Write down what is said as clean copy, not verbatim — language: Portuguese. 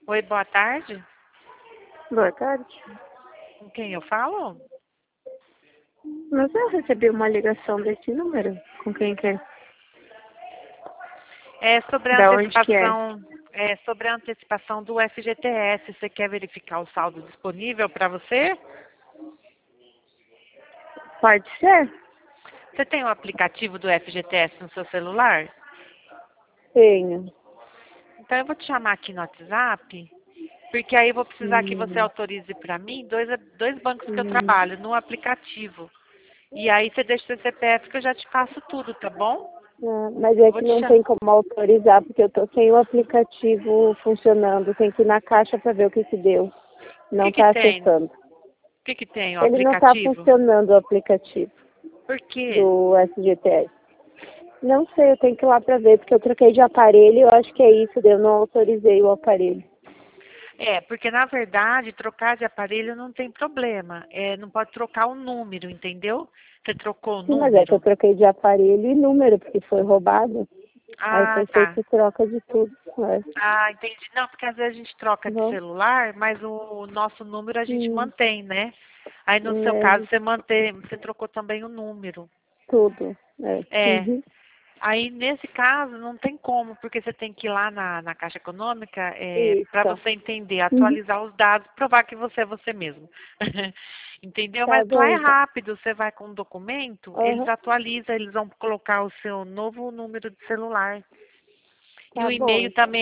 Oi, boa tarde. Boa tarde. Com quem eu falo? Mas eu recebi uma ligação desse número. Com quem que é? É sobre a Da onde que é? antecipação, sobre a antecipação do FGTS. Você quer verificar o saldo disponível para você? Pode ser? Você tem o aplicativo do FGTS no seu celular? Tenho. Então eu vou te chamar aqui no WhatsApp, porque aí eu vou precisar que você Hum, autorize para mim dois bancos que eu hum. trabalho no aplicativo. E aí você deixa o seu CPF que eu já te faço tudo, tá bom? Mas é Vou que te não chamar. tem como autorizar, porque eu tô sem o aplicativo funcionando. Tem que ir na caixa para ver o que que deu. O que Não que tá tem? O acessando. que que tem o Ele não tá aplicativo? funcionando, o aplicativo Por quê? do SGTS. Não sei, eu tenho que ir lá para ver, porque eu troquei de aparelho e eu acho que é isso, eu não autorizei o aparelho. Porque na verdade trocar de aparelho não tem problema. Não pode trocar o número, entendeu? Você trocou o Sim, mas é que eu número? troquei de aparelho e número, porque foi roubado. Aí Ah, foi tá. feito troca de tudo. É. Ah, entendi. Não, porque às vezes a gente troca de Uhum. celular, mas o nosso número a gente Hum, mantém, né? Aí no seu caso é, você trocou também o número. tudo. É. É. Uhum. Aí nesse caso não tem como, porque você tem que ir lá na Caixa Econômica para Isso. você entender, Uhum. atualizar os dados, provar que você é você mesmo. Entendeu? Tá Mas lá bom, é então. rápido, você vai com um documento, eles Uhum. atualizam, eles vão colocar o seu novo número de celular. E o Tá bom, e-mail então. também